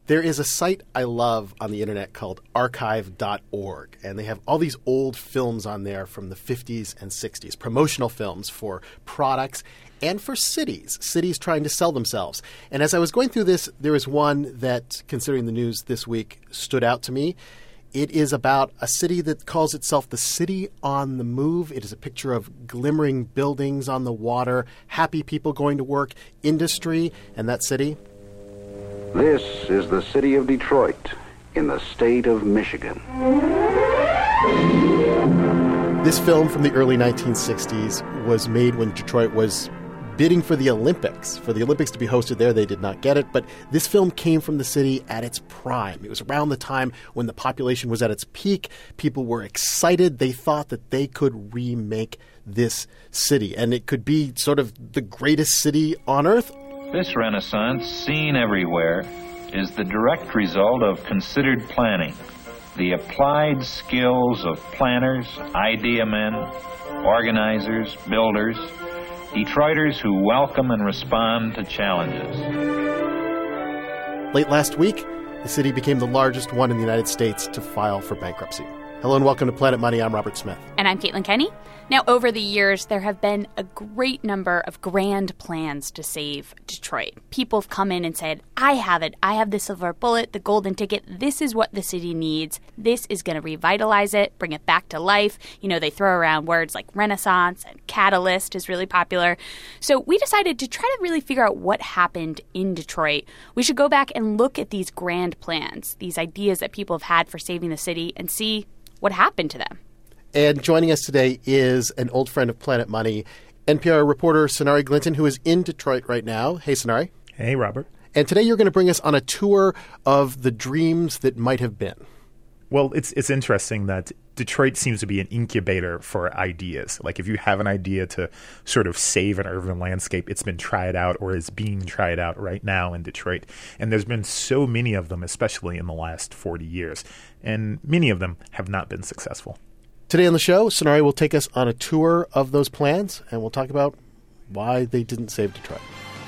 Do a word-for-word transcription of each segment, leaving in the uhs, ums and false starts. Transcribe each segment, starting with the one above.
There is a site I love on the internet called archive dot org, and they have all these old films on there from the fifties and sixties, promotional films for products and for cities, cities trying to sell themselves. And as I was going through this, there was one that, considering the news this week, stood out to me. It is about a city that calls itself the City on the Move. It is a picture of glimmering buildings on the water, happy people going to work, industry, and that city. This is the city of Detroit in the state of Michigan. This film from the early nineteen sixties was made when Detroit was bidding for the Olympics. For the Olympics to be hosted there, they did not get it. But this film came from the city at its prime. It was around the time when the population was at its peak. People were excited. They thought that they could remake this city. And it could be sort of the greatest city on earth. This renaissance, seen everywhere, is the direct result of considered planning. The applied skills of planners, idea men, organizers, builders, Detroiters who welcome and respond to challenges. Late last week, the city became the largest one in the United States to file for bankruptcy. Hello and welcome to Planet Money. I'm Robert Smith. And I'm Caitlin Kenny. Now, over the years, there have been a great number of grand plans to save Detroit. People have come in and said, I have it. I have the silver bullet, the golden ticket. This is what the city needs. This is going to revitalize it, bring it back to life. You know, they throw around words like Renaissance and Catalyst is really popular. So we decided to try to really figure out what happened in Detroit. We should go back and look at these grand plans, these ideas that people have had for saving the city, and see what happened to them. And joining us today is an old friend of Planet Money, N P R reporter Sonari Glinton, who is in Detroit right now. Hey, Sonari. Hey, Robert. And today you're going to bring us on a tour of the dreams that might have been. Well, it's it's interesting that Detroit seems to be an incubator for ideas. Like if you have an idea to sort of save an urban landscape, it's been tried out or is being tried out right now in Detroit. And there's been so many of them, especially in the last forty years. And many of them have not been successful. Today on the show, Sonari will take us on a tour of those plans, and we'll talk about why they didn't save Detroit.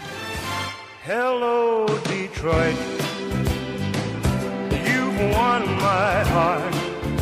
Hello, Detroit. You've won my heart.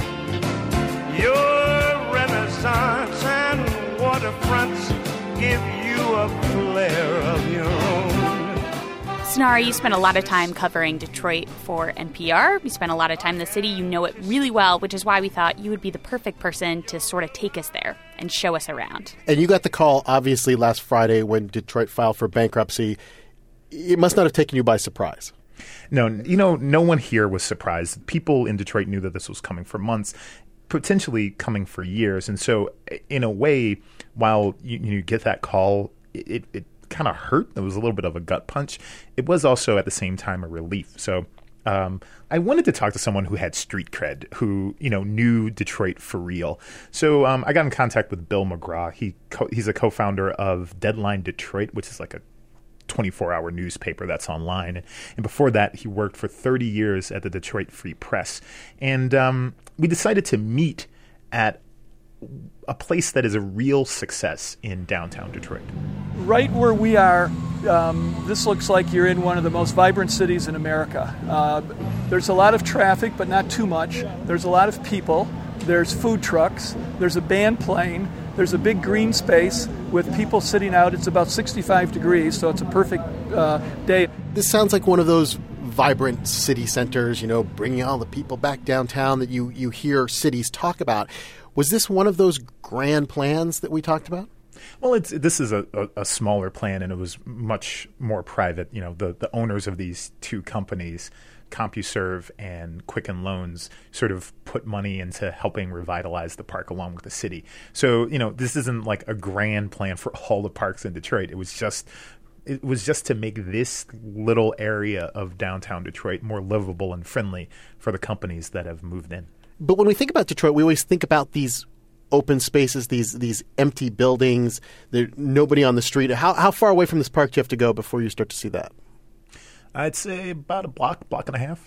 Your renaissance and waterfronts give you a flair of your own. Sonari, you spent a lot of time covering Detroit for N P R. You spent a lot of time in the city. You know it really well, which is why we thought you would be the perfect person to sort of take us there and show us around. And you got the call, obviously, last Friday when Detroit filed for bankruptcy. It must not have taken you by surprise. No, you know, no one here was surprised. People in Detroit knew that this was coming for months, potentially coming for years. And so, in a way, while you, you get that call, it, it kind of hurt. It was a little bit of a gut punch. It was also at the same time a relief. So um, I wanted to talk to someone who had street cred, who, you know, knew Detroit for real. So um, I got in contact with Bill McGraw. He co- he's a co-founder of Deadline Detroit, which is like a twenty-four hour newspaper that's online. And, and before that, he worked for thirty years at the Detroit Free Press. And um, we decided to meet at a place that is a real success in downtown Detroit. Right where we are, um, this looks like you're in one of the most vibrant cities in America. Uh, there's a lot of traffic, but not too much. There's a lot of people. There's food trucks. There's a band playing. There's a big green space with people sitting out. It's about sixty-five degrees, so it's a perfect uh, day. This sounds like one of those vibrant city centers, you know, bringing all the people back downtown that you, you hear cities talk about. Was this one of those grand plans that we talked about? Well, it's this is a, a, a smaller plan, and it was much more private. You know, the, the owners of these two companies, CompuServe and Quicken Loans, sort of put money into helping revitalize the park along with the city. So, you know, this isn't like a grand plan for all the parks in Detroit. It was just it was just to make this little area of downtown Detroit more livable and friendly for the companies that have moved in. But when we think about Detroit, we always think about these open spaces, these these empty buildings, there's nobody on the street. How how far away from this park do you have to go before you start to see that? I'd say about a block, block and a half.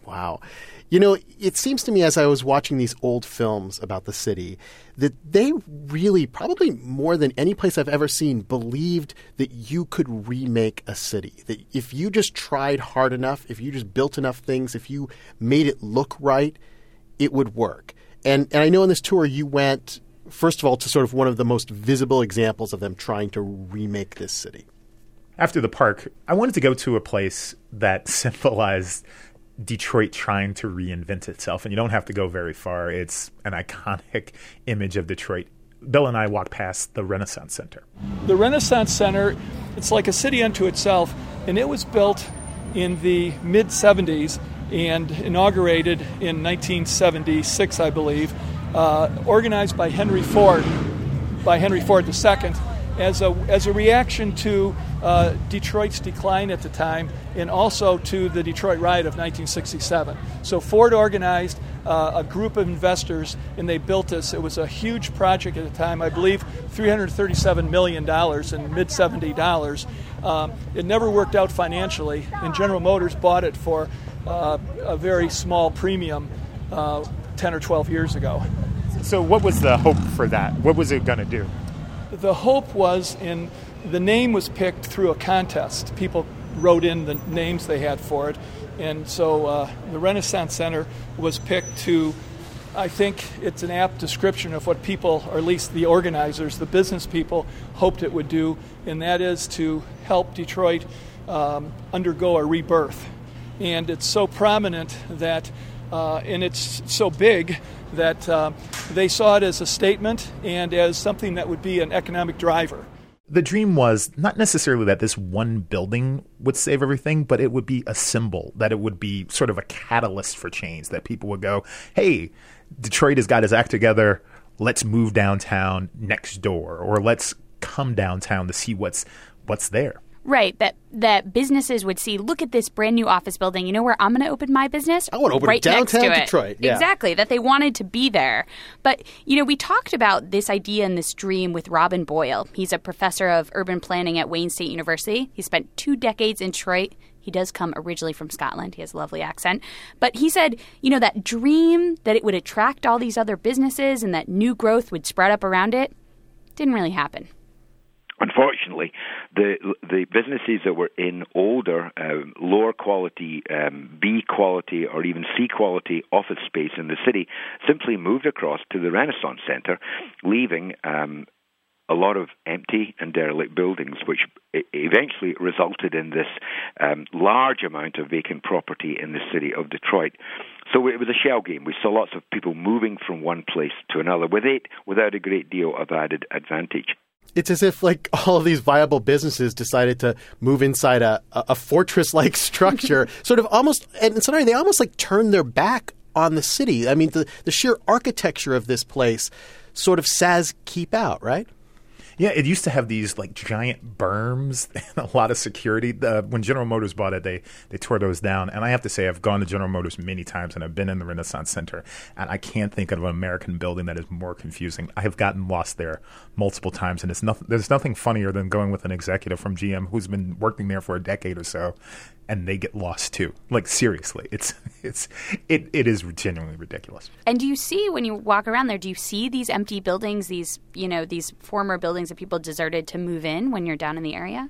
Wow. You know, it seems to me as I was watching these old films about the city that they really, probably more than any place I've ever seen, believed that you could remake a city. That if you just tried hard enough, if you just built enough things, if you made it look right, it would work. And and I know on this tour you went, first of all, to sort of one of the most visible examples of them trying to remake this city. After the park, I wanted to go to a place that symbolized Detroit trying to reinvent itself. And you don't have to go very far. It's an iconic image of Detroit. Bill and I walked past the Renaissance Center. The Renaissance Center, it's like a city unto itself, and it was built in the mid-seventies and inaugurated in nineteen seventy-six, I believe, uh, organized by Henry Ford, by Henry Ford the Second, as a as a reaction to uh, Detroit's decline at the time, and also to the Detroit riot of nineteen sixty-seven. So Ford organized uh, a group of investors, and they built this. It was a huge project at the time, I believe three hundred thirty-seven million dollars in mid-seventy dollars. Um, it never worked out financially, and General Motors bought it for uh, a very small premium uh, ten or twelve years ago. So what was the hope for that? What was it going to do? The hope was, in the name was picked through a contest. People wrote in the names they had for it. And so uh, the Renaissance Center was picked to, I think it's an apt description of what people, or at least the organizers, the business people, hoped it would do, and that is to help Detroit um, undergo a rebirth. And it's so prominent that, uh, and it's so big that uh, they saw it as a statement and as something that would be an economic driver. The dream was not necessarily that this one building would save everything, but it would be a symbol, that it would be sort of a catalyst for change, that people would go, hey, Detroit has got his act together, let's move downtown next door, or let's come downtown to see what's what's there. Right, that that businesses would see, look at this brand new office building. You know where I'm going to open my business? I want to open right it downtown next to Detroit. It. Yeah. Exactly, that they wanted to be there. But, you know, we talked about this idea and this dream with Robin Boyle. He's a professor of urban planning at Wayne State University. He spent two decades in Detroit. He does come originally from Scotland. He has a lovely accent. But he said, you know, that dream that it would attract all these other businesses and that new growth would spread up around it didn't really happen. Unfortunately, the the businesses that were in older, uh, lower quality, um, B quality, or even C quality office space in the city simply moved across to the Renaissance Center, leaving um, a lot of empty and derelict buildings, which eventually resulted in this um, large amount of vacant property in the city of Detroit. So it was a shell game. We saw lots of people moving from one place to another with it, without a great deal of added advantage. It's as if like all of these viable businesses decided to move inside a, a fortress-like structure, sort of almost, and sorry, they almost like turned their back on the city. I mean, the, the sheer architecture of this place sort of says keep out, right? Yeah, it used to have these like giant berms and a lot of security. Uh, when General Motors bought it, they they tore those down. And I have to say, I've gone to General Motors many times, and I've been in the Renaissance Center, and I can't think of an American building that is more confusing. I have gotten lost there multiple times, and it's nothing. There's nothing funnier than going with an executive from G M who's been working there for a decade or so, and they get lost too. Like seriously, it's it's it it is genuinely ridiculous. And do you see, when you walk around there, do you see these empty buildings, these you know these former buildings that people deserted to move in when you're down in the area?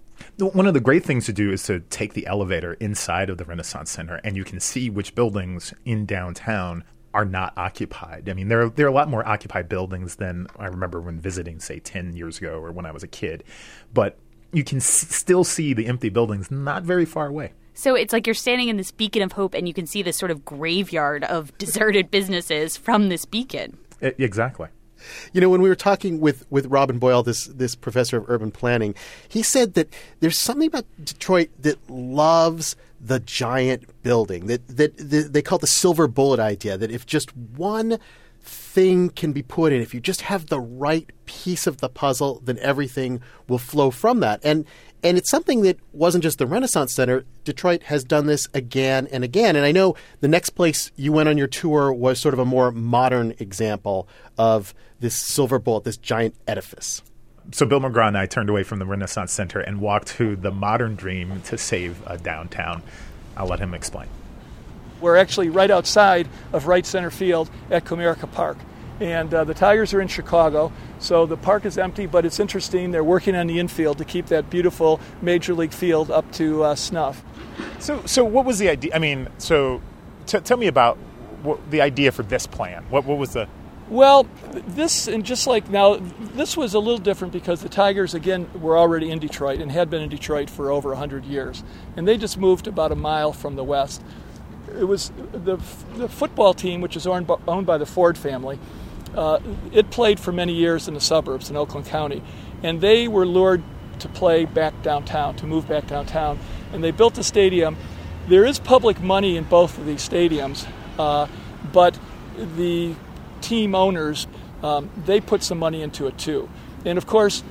One of the great things to do is to take the elevator inside of the Renaissance Center, and you can see which buildings in downtown are not occupied. I mean, there are, there are a lot more occupied buildings than I remember when visiting, say, ten years ago or when I was a kid. But you can s- still see the empty buildings not very far away. So it's like you're standing in this beacon of hope, and you can see this sort of graveyard of deserted businesses from this beacon. I- exactly. You know, when we were talking with, with Robin Boyle, this this professor of urban planning, he said that there's something about Detroit that loves the giant building, that, that, that they call it the silver bullet idea, that if just one thing can be put in, if you just have the right piece of the puzzle, then everything will flow from that. And and it's something that wasn't just the Renaissance Center. Detroit has done this again and again. And I know the next place you went on your tour was sort of a more modern example of this silver bullet, this giant edifice. So Bill McGraw and I turned away from the Renaissance Center and walked to the modern dream to save a downtown. I'll let him explain. We're actually right outside of right center field at Comerica Park. And uh, the Tigers are in Chicago, so the park is empty, but it's interesting. They're working on the infield to keep that beautiful Major League field up to uh, snuff. So, so what was the idea? I mean, so t- tell me about what, the idea for this plan. What, what was the... Well, this, and just like now, this was a little different because the Tigers, again, were already in Detroit and had been in Detroit for over one hundred years. And they just moved about a mile from the west. It was the the football team, which is owned by, owned by the Ford family. Uh, it played for many years in the suburbs in Oakland County. And they were lured to play back downtown, to move back downtown. And they built a stadium. There is public money in both of these stadiums, uh, but the team owners, um, they put some money into it too. And of course,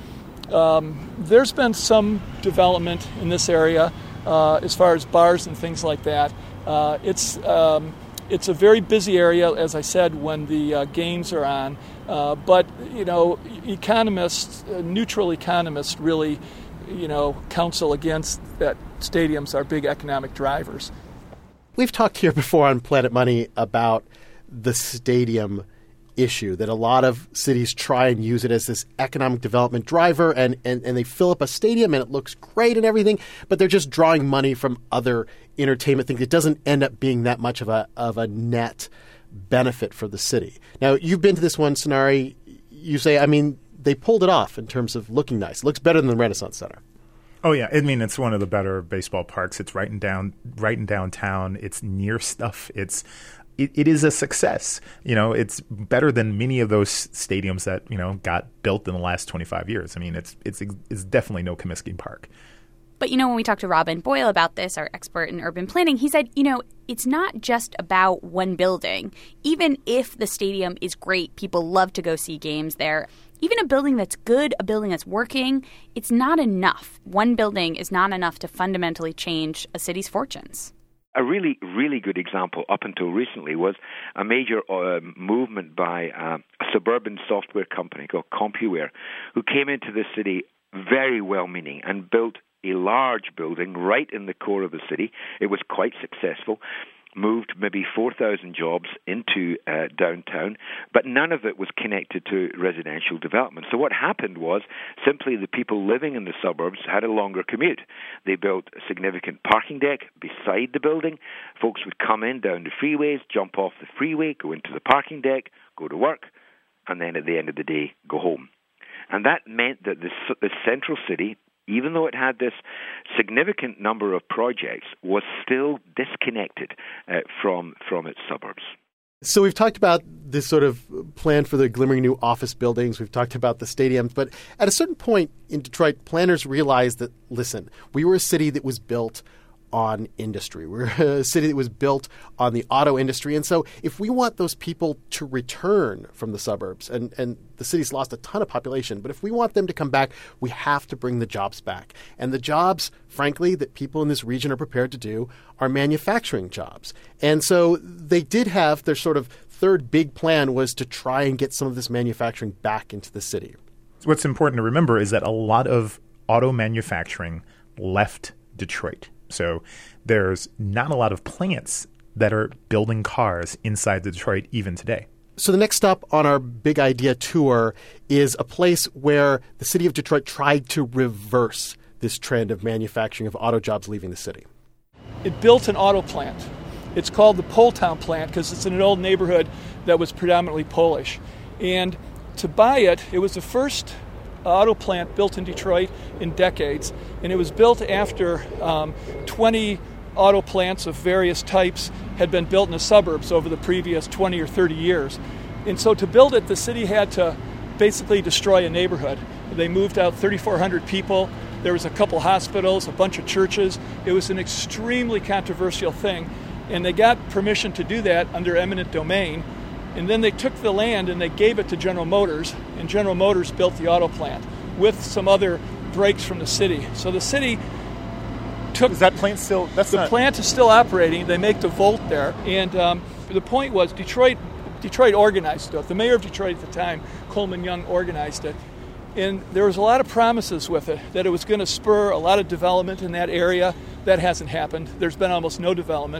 um, there's been some development in this area uh, as far as bars and things like that. Uh, it's um, it's a very busy area, as I said, when the uh, games are on. Uh, but you know, economists, uh, neutral economists, really, you know, counsel against that. Stadiums are big economic drivers. We've talked here before on Planet Money about the stadium issue, that a lot of cities try and use it as this economic development driver, and, and, and they fill up a stadium and it looks great and everything, but they're just drawing money from other entertainment things. It doesn't end up being that much of a of a net benefit for the city. Now, you've been to this one, Sonari. You say, I mean, they pulled it off in terms of looking nice. It looks better than the Renaissance Center. Oh yeah, I mean it's one of the better baseball parks. It's right in down, right in downtown. It's near stuff. It's, it, it is a success. You know, it's better than many of those stadiums that you know got built in the last twenty-five years. I mean, it's it's it's definitely no Comiskey Park. But, you know, when we talked to Robin Boyle about this, our expert in urban planning, he said, you know, it's not just about one building. Even if the stadium is great, people love to go see games there. Even a building that's good, a building that's working, it's not enough. One building is not enough to fundamentally change a city's fortunes. A really, really good example up until recently was a major uh, movement by uh, a suburban software company called CompuWare, who came into the city very well-meaning and built a large building right in the core of the city. It was quite successful, moved maybe four thousand jobs into uh, downtown, but none of it was connected to residential development. So what happened was simply the people living in the suburbs had a longer commute. They built a significant parking deck beside the building. Folks would come in down the freeways, jump off the freeway, go into the parking deck, go to work, and then at the end of the day, go home. And that meant that the, the central city, even though it had this significant number of projects, was still disconnected uh, from from its suburbs. So we've talked about this sort of plan for the glimmering new office buildings. We've talked about the stadiums. But at a certain point in Detroit, planners realized that, listen, we were a city that was built on industry. We're a city that was built on the auto industry. And so if we want those people to return from the suburbs, and, and the city's lost a ton of population, but if we want them to come back, we have to bring the jobs back. And the jobs, frankly, that people in this region are prepared to do are manufacturing jobs. And so they did have their sort of third big plan was to try and get some of this manufacturing back into the city. What's important to remember is that a lot of auto manufacturing left Detroit. So there's not a lot of plants that are building cars inside Detroit even today. So the next stop on our Big Idea tour is a place where the city of Detroit tried to reverse this trend of manufacturing of auto jobs leaving the city. It built an auto plant. It's called the Poltown plant because it's in an old neighborhood that was predominantly Polish. And to buy it, it was the first auto plant built in Detroit in decades, and it was built after um, twenty auto plants of various types had been built in the suburbs over the previous twenty or thirty years. And so to build it, the city had to basically destroy a neighborhood. They moved out thirty-four hundred people. There was a couple hospitals, a bunch of churches. It was an extremely controversial thing, and they got permission to do that under eminent domain. And then they took the land and they gave it to General Motors, and General Motors built the auto plant with some other breaks from the city. So the city took... Is that plant still... That's the not... plant is still operating. They make the Volt there. And um, the point was Detroit Detroit organized it. The mayor of Detroit at the time, Coleman Young, organized it. And there was a lot of promises with it, that it was going to spur a lot of development in that area. That hasn't happened. There's been almost no development.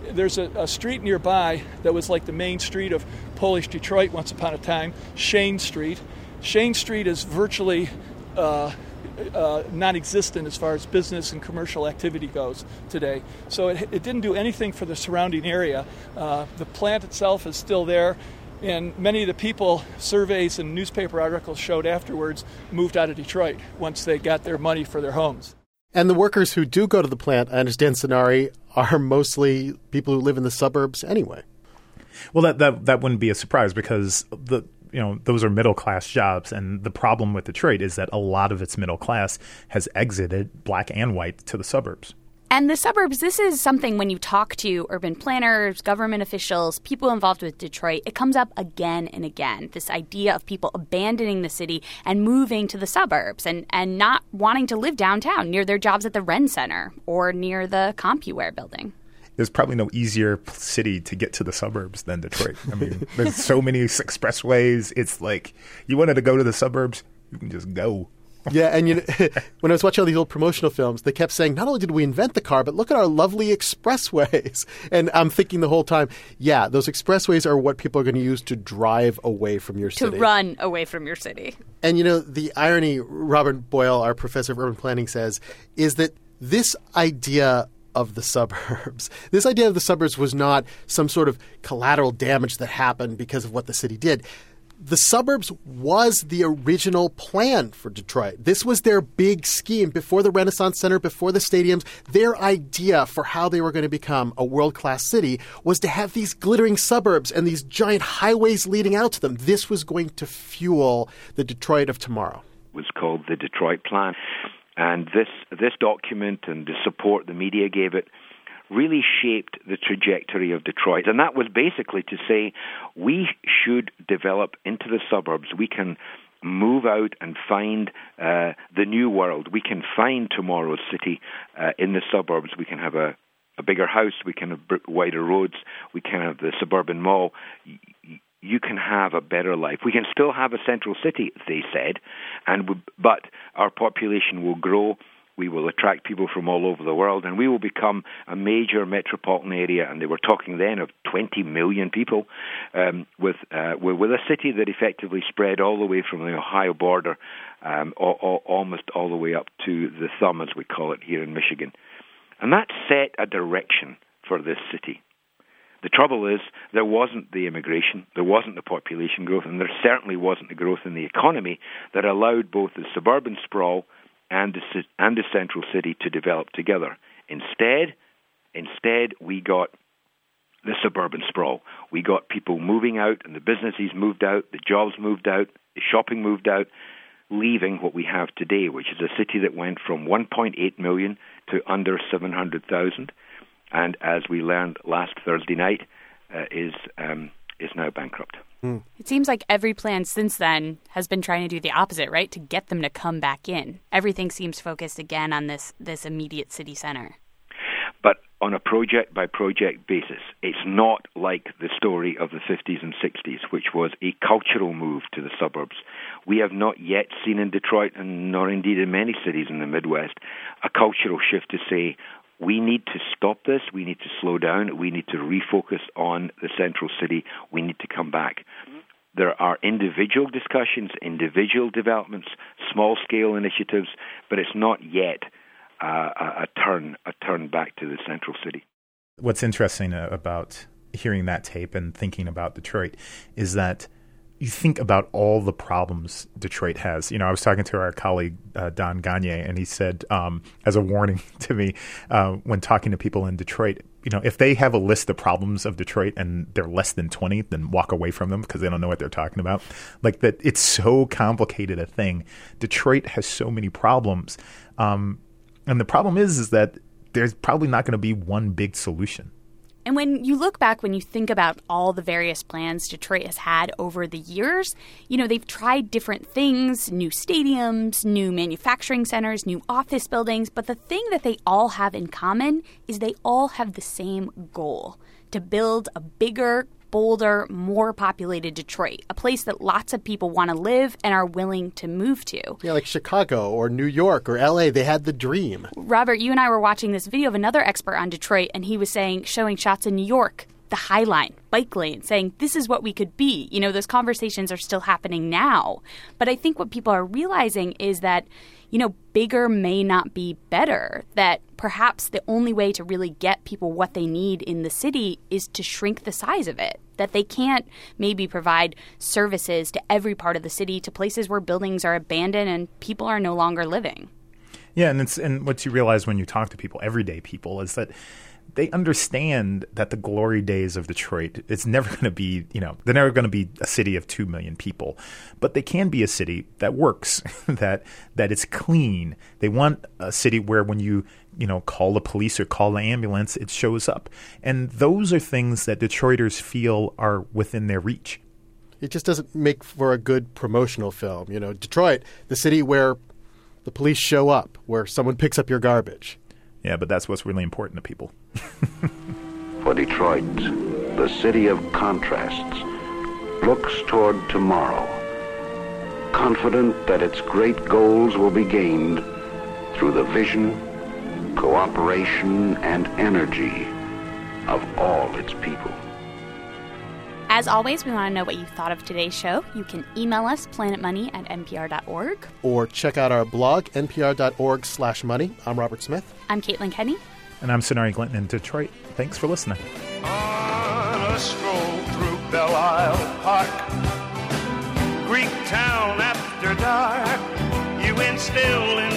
there's a, a street nearby that was like the main street of Polish Detroit once upon a time, Shane Street. Shane Street is virtually uh, uh, non-existent as far as business and commercial activity goes today. So it, it didn't do anything for the surrounding area. Uh, the plant itself is still there, and many of the people, surveys and newspaper articles showed afterwards, moved out of Detroit once they got their money for their homes. And the workers who do go to the plant, I understand, Sonari, are mostly people who live in the suburbs anyway. Well, that, that that wouldn't be a surprise because the you know those are middle class jobs, and the problem with Detroit is that a lot of its middle class has exited, black and white, to the suburbs. And the suburbs, this is something when you talk to urban planners, government officials, people involved with Detroit, it comes up again and again, this idea of people abandoning the city and moving to the suburbs and, and not wanting to live downtown near their jobs at the Ren Center or near the CompuWare building. There's probably no easier city to get to the suburbs than Detroit. I mean, there's so many expressways. It's like you wanted to go to the suburbs, you can just go. Yeah, and you know, when I was watching all these old promotional films, they kept saying, not only did we invent the car, but look at our lovely expressways. And I'm thinking the whole time, yeah, those expressways are what people are going to use to drive away from your to city. To run away from your city. And, you know, the irony, Robert Boyle, our professor of urban planning, says, is that this idea of the suburbs, this idea of the suburbs was not some sort of collateral damage that happened because of what the city did. The suburbs was the original plan for Detroit. This was their big scheme before the Renaissance Center, before the stadiums. Their idea for how they were going to become a world-class city was to have these glittering suburbs and these giant highways leading out to them. This was going to fuel the Detroit of tomorrow. It was called the Detroit Plan. And this, this document and the support the media gave it really shaped the trajectory of Detroit. And that was basically to say we should develop into the suburbs. We can move out and find uh, the new world. We can find tomorrow's city uh, in the suburbs. We can have a, a bigger house. We can have wider roads. We can have the suburban mall. You can have a better life. We can still have a central city, they said, and we, but our population will grow. We will attract people from all over the world, and we will become a major metropolitan area. And they were talking then of twenty million people, um, with, uh, with a city that effectively spread all the way from the Ohio border, um, all, all, almost all the way up to the thumb, as we call it here in Michigan. And that set a direction for this city. The trouble is, there wasn't the immigration, there wasn't the population growth, and there certainly wasn't the growth in the economy that allowed both the suburban sprawl and the, and the central city to develop together. Instead, instead we got the suburban sprawl. We got people moving out, and the businesses moved out, the jobs moved out, the shopping moved out, leaving what we have today, which is a city that went from one point eight million to under seven hundred thousand, and as we learned last Thursday night, uh, is um, is now bankrupt. Mm. It seems like every plan since then has been trying to do the opposite, right? To get them to come back in. Everything seems focused again on this this immediate city center. But on a project-by-project basis, it's not like the story of the fifties and sixties, which was a cultural move to the suburbs. We have not yet seen in Detroit, and nor indeed in many cities in the Midwest, a cultural shift to say, we need to stop this, we need to slow down, we need to refocus on the central city, we need to come back. There are individual discussions, individual developments, small-scale initiatives, but it's not yet uh, a, a turn a turn back to the central city. What's interesting about hearing that tape and thinking about Detroit is that you think about all the problems Detroit has. You know, I was talking to our colleague, uh, Don Gagne, and he said, um, as a warning to me, uh, when talking to people in Detroit, you know, if they have a list of problems of Detroit and they're less than twenty, then walk away from them because they don't know what they're talking about. Like that, it's so complicated a thing. Detroit has so many problems. Um, and the problem is, is that there's probably not going to be one big solution. And when you look back, when you think about all the various plans Detroit has had over the years, you know, they've tried different things, new stadiums, new manufacturing centers, new office buildings. But the thing that they all have in common is they all have the same goal, to build a bigger, bolder, more populated Detroit, a place that lots of people want to live and are willing to move to. Yeah, like Chicago or New York or L A, they had the dream. Robert, you and I were watching this video of another expert on Detroit, and he was saying, showing shots in New York, the High Line, bike lane, saying this is what we could be. You know, those conversations are still happening now. But I think what people are realizing is that, you know, bigger may not be better, that perhaps the only way to really get people what they need in the city is to shrink the size of it, that they can't maybe provide services to every part of the city, to places where buildings are abandoned and people are no longer living. Yeah, and it's and what you realize when you talk to people, everyday people, is that they understand that the glory days of Detroit, it's never going to be, you know, they're never going to be a city of two million people, but they can be a city that works, that that it's clean. They want a city where when you, you know, call the police or call the ambulance, it shows up. And those are things that Detroiters feel are within their reach. It just doesn't make for a good promotional film. You know, Detroit, the city where the police show up, where someone picks up your garbage. Yeah, but that's what's really important to people. For Detroit, the city of contrasts, looks toward tomorrow, confident that its great goals will be gained through the vision, cooperation, and energy of all its people. As always, we want to know what you thought of today's show. You can email us, planetmoney at n p r dot org. Or check out our blog, n p r dot org slash money. I'm Robert Smith. I'm Caitlin Kenny. And I'm Sonari Glinton in Detroit. Thanks for listening. On a stroll through Belle Isle Park, Greek town after dark, you instill in